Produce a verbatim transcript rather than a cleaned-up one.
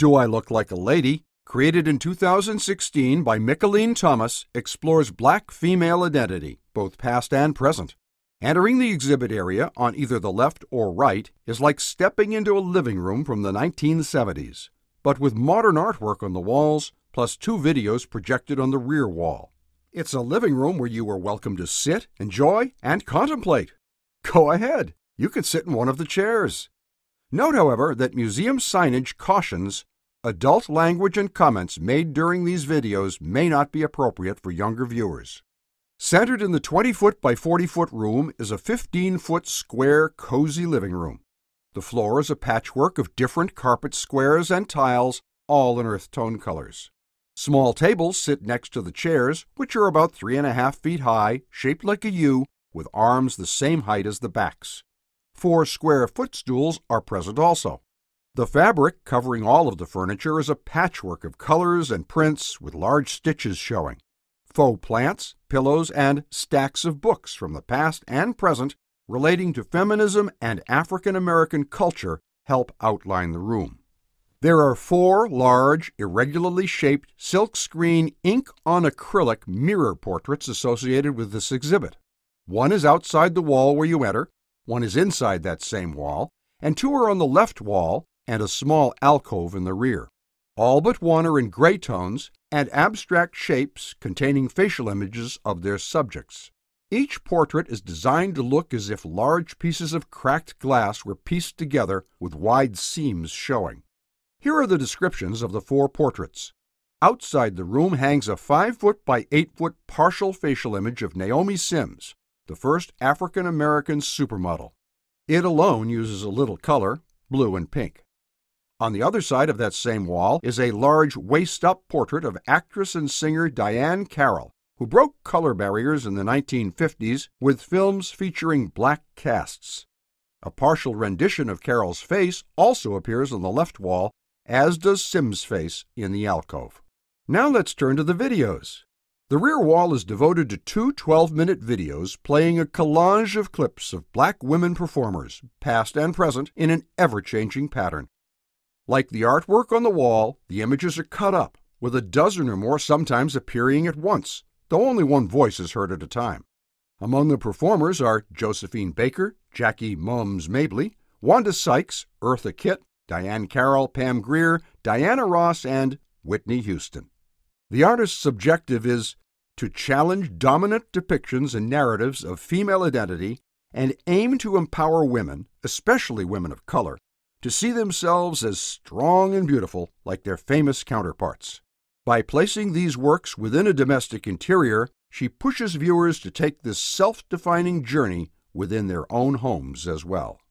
Do I Look Like a Lady, created in two thousand sixteen by Micheline Thomas, explores Black female identity, both past and present. Entering the exhibit area on either the left or right is like stepping into a living room from the nineteen seventies, but with modern artwork on the walls, plus two videos projected on the rear wall. It's a living room where you are welcome to sit, enjoy, and contemplate. Go ahead, you can sit in one of the chairs. Note, however, that museum signage cautions adult language and comments made during these videos may not be appropriate for younger viewers. Centered in the twenty-foot by forty-foot room is a fifteen-foot square, cozy living room. The floor is a patchwork of different carpet squares and tiles, all in earth tone colors. Small tables sit next to the chairs, which are about three and a half feet high, shaped like a U, with arms the same height as the backs. Four square footstools are present also. The fabric covering all of the furniture is a patchwork of colors and prints with large stitches showing. Faux plants, pillows, and stacks of books from the past and present relating to feminism and African American culture help outline the room. There are four large, irregularly shaped silkscreen ink-on-acrylic mirror portraits associated with this exhibit. One is outside the wall where you enter, one is inside that same wall, and two are on the left wall and a small alcove in the rear. All but one are in gray tones and abstract shapes containing facial images of their subjects. Each portrait is designed to look as if large pieces of cracked glass were pieced together with wide seams showing. Here are the descriptions of the four portraits. Outside the room hangs a five-foot by eight-foot partial facial image of Naomi Sims, the first African-American supermodel. It alone uses a little color, blue and pink. On the other side of that same wall is a large waist-up portrait of actress and singer Diahann Carroll, who broke color barriers in the nineteen fifties with films featuring black casts. A partial rendition of Carroll's face also appears on the left wall, as does Sims' face in the alcove. Now let's turn to the videos. The rear wall is devoted to two twelve-minute videos playing a collage of clips of black women performers, past and present, in an ever-changing pattern. Like the artwork on the wall, the images are cut up, with a dozen or more sometimes appearing at once, though only one voice is heard at a time. Among the performers are Josephine Baker, Jackie Mums Mabley, Wanda Sykes, Eartha Kitt, Diahann Carroll, Pam Grier, Diana Ross, and Whitney Houston. The artist's objective is to challenge dominant depictions and narratives of female identity and aim to empower women, especially women of color, to see themselves as strong and beautiful like their famous counterparts. By placing these works within a domestic interior, she pushes viewers to take this self-defining journey within their own homes as well.